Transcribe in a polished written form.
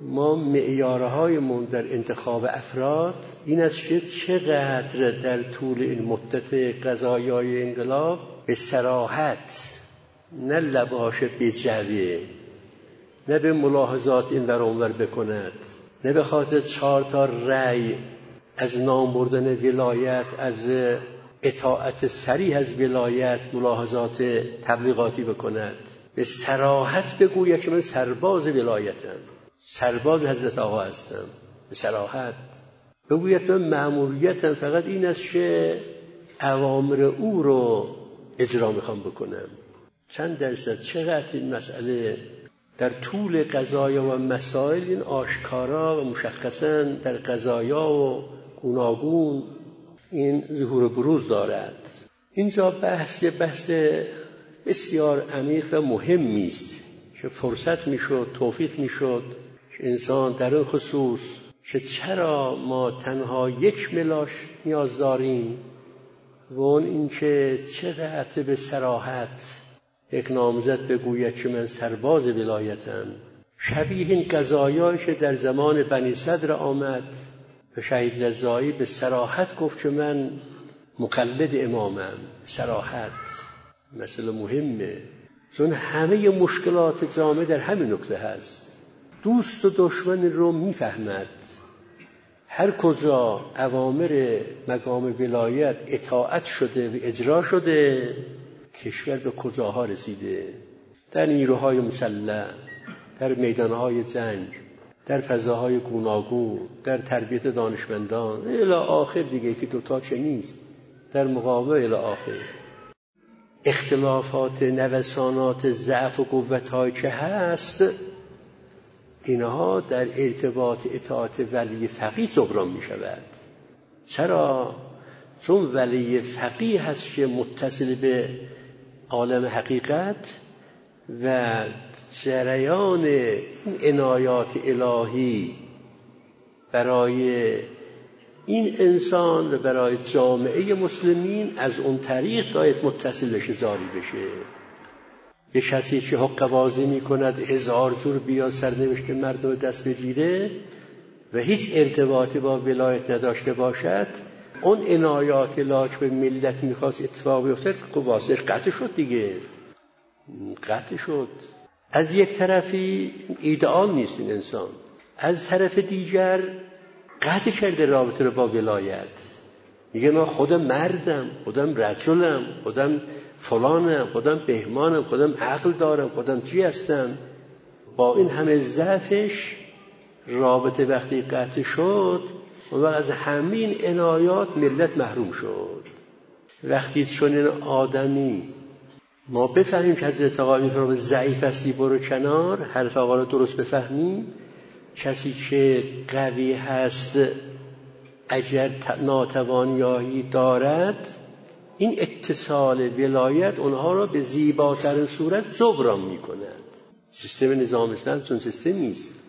ما معیارهایمون در انتخاب افراد این است که چقدر در طول این مدت قضایای انقلاب به صراحت، نه لباش بجوه، نه به ملاحظات این ور اون ور بکند، نه به خاطر 4 تا رأی از نام بردن ولایت، از اطاعت صریح از ولایت ملاحظات تبلیغاتی بکند. به صراحت بگوید که من سرباز ولایتم، سرباز حضرت آقا هستم. به صراحت بگوید من مأموریتم فقط این است که اوامر او رو اجرا میخوام بکنم. چند درصد، چقدر این مسئله در طول قضایا و مسائل این آشکارا و مشخصا در قضایا و گوناگون این ظهور بروز دارد. اینجا بحث بسیار عمیق و مهمی است که فرصت میشد، توفیق میشد که انسان در این خصوص که چرا ما تنها 1 ملاش نیاز داریم و اون این که چقدر به صراحت یک نامزد بگوید که من سرباز ولایتم، شبیه این قضایایی که در زمان بنی صدر آمد و شهید رضایی به صراحت گفت که من مقلد امامم. صراحت مسئله مهمه، چون همه مشکلات جامعه در همین نکته هست. دوست و دشمن رو میفهمد. هر کجا اوامر مقام ولایت اطاعت شده و اجرا شده، کشور به کجاها رسیده؟ در نیروهای مسلح، در میدانهای جنگ، در فضاهای گوناگون، در تربیت دانشمندان الی آخر دیگه که دوتا چه نیست، در مقاومه الی آخر. اختلافات، نوسانات، ضعف و قوت‌هایی که هست، اینها در ارتباط اطاعت ولی فقیه جبران می شود. چرا؟ چون ولی فقیه هست که متصل به عالم حقیقت و جریان این عنایات الهی برای این انسان و برای جامعه مسلمین از اون طریق باید متصل بشه، جاری بشه. یه کسی که حق بازی می کند 1000 جور بیاد سرنوشت مردم دست بگیره و هیچ ارتباطی با ولایت نداشته باشد، اون عنایات الهی که به ملت میخواست اتفاق بیفته واسه قطع شد دیگه، قطع شد. از یک طرفی ایدئال نیست این انسان، از طرف دیگر قطع کرده رابطه رو با ولایت. میگه من خودم مردم، خودم رجلم، خودم فلانم، خودم بهمانم، خودم عقل دارم، خودم چی هستم. با این همه ضعفش رابطه وقتی قطع شد و از همین عنایات ملت محروم شد. وقتی چون این آدمی ما بفهمیم که حضرت آقا میفرماید ضعیف هستی برو کنار، حرف آقا رو درست بفهمیم. کسی که قوی هست اگر ناتوانیایی دارد، این اتصال ولایت اونها را به زیباترین صورت جبران می‌کند. سیستم نظام اسلام چون سیستم نیست.